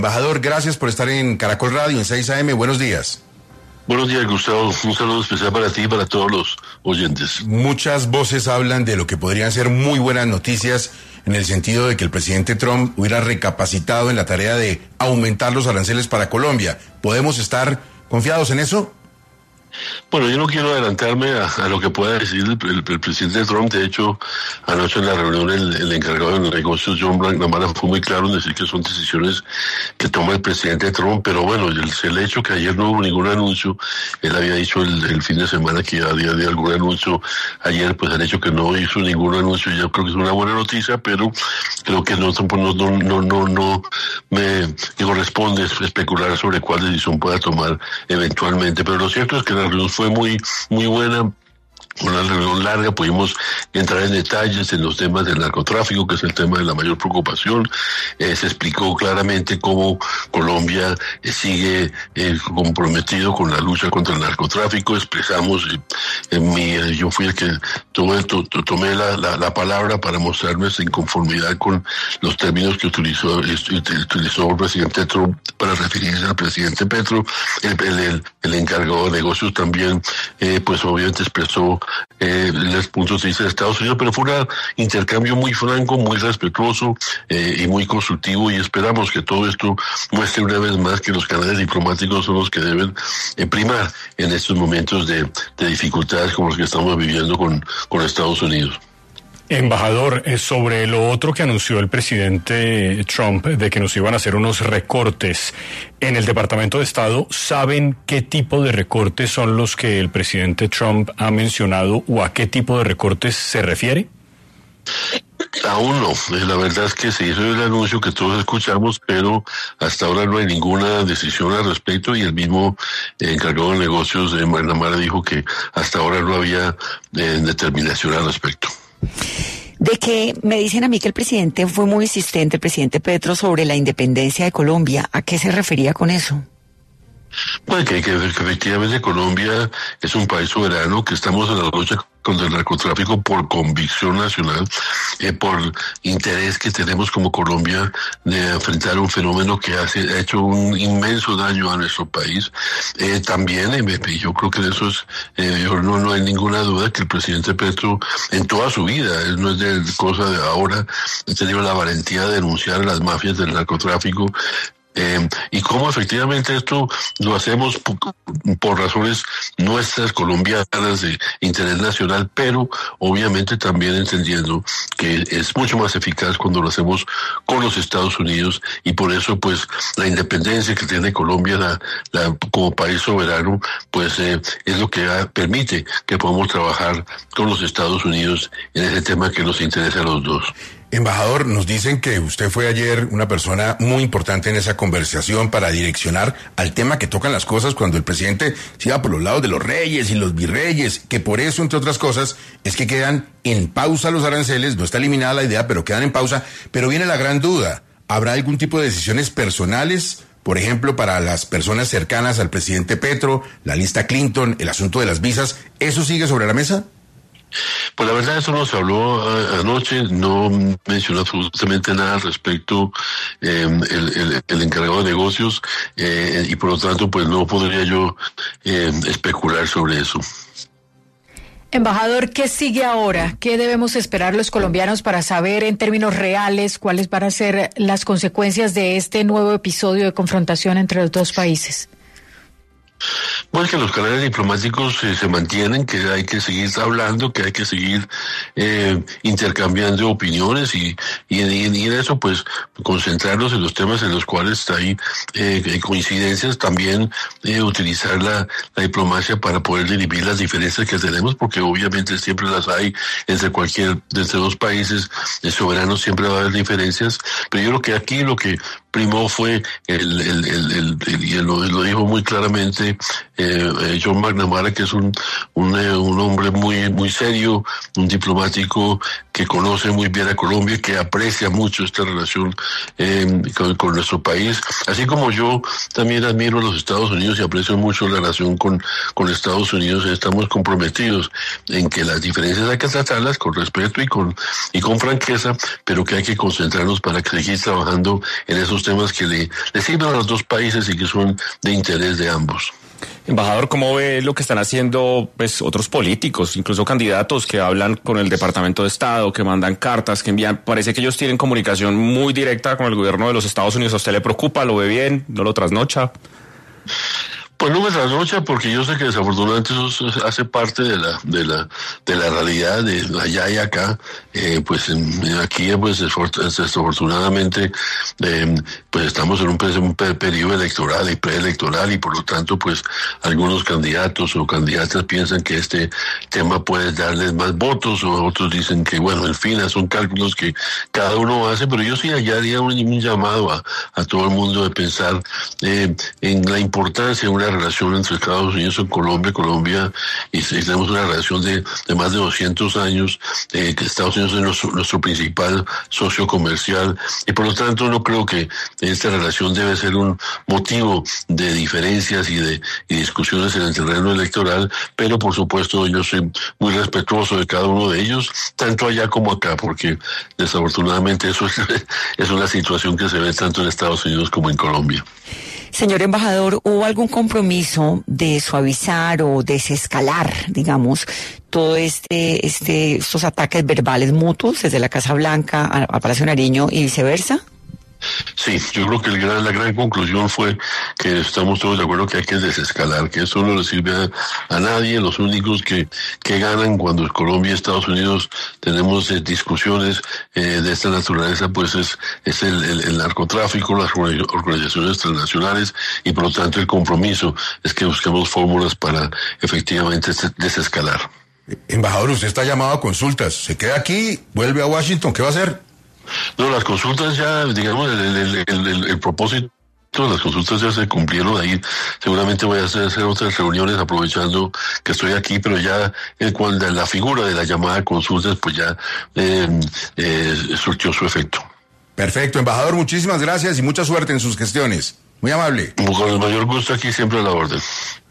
Embajador, gracias por estar en Caracol Radio, en 6 AM. Buenos días. Buenos días, Gustavo. Un saludo especial para ti y para todos los oyentes. Muchas voces hablan de lo que podrían ser muy buenas noticias en el sentido de que el presidente Trump hubiera recapacitado en la tarea de aumentar los aranceles para Colombia. ¿Podemos estar confiados en eso? Bueno, yo no quiero adelantarme a lo que pueda decir el presidente Trump. De hecho, anoche en la reunión el encargado de negocios, John McNamara, fue muy claro en decir que son decisiones que toma el presidente Trump. Pero bueno, el hecho que ayer no hubo ningún anuncio, él había dicho el fin de semana que había algún anuncio. Ayer, pues el hecho que no hizo ningún anuncio, yo creo que es una buena noticia, pero creo que no me corresponde especular sobre cuál decisión pueda tomar eventualmente. Pero lo cierto es que la reunión fue muy buena. Una reunión larga, pudimos entrar en detalles en los temas del narcotráfico, que es el tema de la mayor preocupación. Se explicó claramente cómo Colombia sigue comprometido con la lucha contra el narcotráfico. Expresamos, yo fui el que tomé la palabra para mostrar nuestra inconformidad con los términos que utilizó el presidente Trump para referirse al presidente Petro. El encargado de negocios también, pues obviamente expresó los puntos de vista de Estados Unidos, pero fue un intercambio muy franco, muy respetuoso y muy constructivo, y esperamos que todo esto muestre una vez más que los canales diplomáticos son los que deben primar en estos momentos de dificultades como los que estamos viviendo con Estados Unidos. Embajador, sobre lo otro que anunció el presidente Trump de que nos iban a hacer unos recortes en el Departamento de Estado, ¿saben qué tipo de recortes son los que el presidente Trump ha mencionado o a qué tipo de recortes se refiere? Aún no, la verdad es que se hizo el anuncio que todos escuchamos, pero hasta ahora no hay ninguna decisión al respecto, y el mismo encargado de negocios de McNamara dijo que hasta ahora no había determinación al respecto. De que me dicen a mí que el presidente fue muy insistente, el presidente Petro, sobre la independencia de Colombia. ¿A qué se refería con eso? Bueno, que efectivamente Colombia es un país soberano, que estamos en la lucha contra el narcotráfico por convicción nacional, por interés que tenemos como Colombia de enfrentar un fenómeno que ha hecho un inmenso daño a nuestro país. También, yo creo que de eso no hay ninguna duda que el presidente Petro en toda su vida, él no es de cosa de ahora, ha tenido la valentía de denunciar a las mafias del narcotráfico. Y cómo efectivamente esto lo hacemos por razones nuestras, colombianas, de interés nacional, pero obviamente también entendiendo que es mucho más eficaz cuando lo hacemos con los Estados Unidos, y por eso pues la independencia que tiene Colombia como país soberano, pues es lo que permite que podamos trabajar con los Estados Unidos en ese tema que nos interesa a los dos. Embajador, nos dicen que usted fue ayer una persona muy importante en esa conversación para direccionar al tema que tocan las cosas cuando el presidente se iba por los lados de los reyes y los virreyes, que por eso, entre otras cosas, es que quedan en pausa los aranceles. No está eliminada la idea, pero quedan en pausa. Pero viene la gran duda, ¿habrá algún tipo de decisiones personales? Por ejemplo, para las personas cercanas al presidente Petro, la lista Clinton, el asunto de las visas, ¿eso sigue sobre la mesa? Pues la verdad, eso nos habló anoche, no mencionó absolutamente nada al respecto el encargado de negocios, y por lo tanto pues no podría yo especular sobre eso. Embajador, ¿qué sigue ahora? ¿Qué debemos esperar los colombianos para saber en términos reales cuáles van a ser las consecuencias de este nuevo episodio de confrontación entre los dos países? Bueno, que los canales diplomáticos se mantienen, que hay que seguir hablando, que hay que seguir intercambiando opiniones y en eso pues concentrarnos en los temas en los cuales hay coincidencias, también utilizar la diplomacia para poder dirimir las diferencias que tenemos, porque obviamente siempre las hay entre dos países soberanos, siempre va a haber diferencias, pero yo creo que aquí lo que primó fue y lo dijo muy claramente que John McNamara, que es un hombre muy serio, un diplomático que conoce muy bien a Colombia, que aprecia mucho esta relación con nuestro país, así como yo también admiro a los Estados Unidos y aprecio mucho la relación con Estados Unidos. Estamos comprometidos en que las diferencias hay que tratarlas con respeto y con franqueza, pero que hay que concentrarnos para seguir trabajando en esos temas que le sirven a los dos países y que son de interés de ambos. Embajador, ¿cómo ve lo que están haciendo pues otros políticos, incluso candidatos que hablan con el Departamento de Estado, que mandan cartas, que envían? Parece que ellos tienen comunicación muy directa con el gobierno de los Estados Unidos. ¿A usted le preocupa? ¿Lo ve bien? ¿No lo trasnocha? Pues no me trasnocha, porque yo sé que desafortunadamente eso hace parte de la realidad de allá y acá. Aquí pues desafortunadamente pues estamos en un periodo electoral y preelectoral, y por lo tanto pues algunos candidatos o candidatas piensan que este tema puede darles más votos, o otros dicen que bueno, en fin, son cálculos que cada uno hace, pero yo sí allá haría un llamado a todo el mundo de pensar en la importancia de una relación entre Estados Unidos y Colombia, y tenemos una relación de más de 200 años, que Estados Unidos es nuestro principal socio comercial, y por lo tanto no creo que esta relación debe ser un motivo de diferencias y discusiones en el terreno electoral, pero por supuesto yo soy muy respetuoso de cada uno de ellos, tanto allá como acá, porque desafortunadamente eso es una situación que se ve tanto en Estados Unidos como en Colombia. Señor embajador, ¿hubo algún compromiso de suavizar o desescalar, digamos, todo estos ataques verbales mutuos desde la Casa Blanca a Palacio Nariño y viceversa? Sí, yo creo que la gran conclusión fue que estamos todos de acuerdo que hay que desescalar, que eso no le sirve a nadie. Los únicos que ganan cuando Colombia y Estados Unidos tenemos discusiones de esta naturaleza, pues es el narcotráfico, las organizaciones transnacionales, y por lo tanto el compromiso es que busquemos fórmulas para efectivamente desescalar. Embajador, usted está llamado a consultas. ¿Se queda aquí? ¿Vuelve a Washington? ¿Qué va a hacer? No, las consultas ya, digamos, el propósito de las consultas ya se cumplieron. Ahí seguramente voy a hacer otras reuniones aprovechando que estoy aquí, pero ya cuando la figura de la llamada a consultas pues ya surtió su efecto. Perfecto, embajador, muchísimas gracias y mucha suerte en sus gestiones. Muy amable. Con el mayor gusto, aquí siempre a la orden.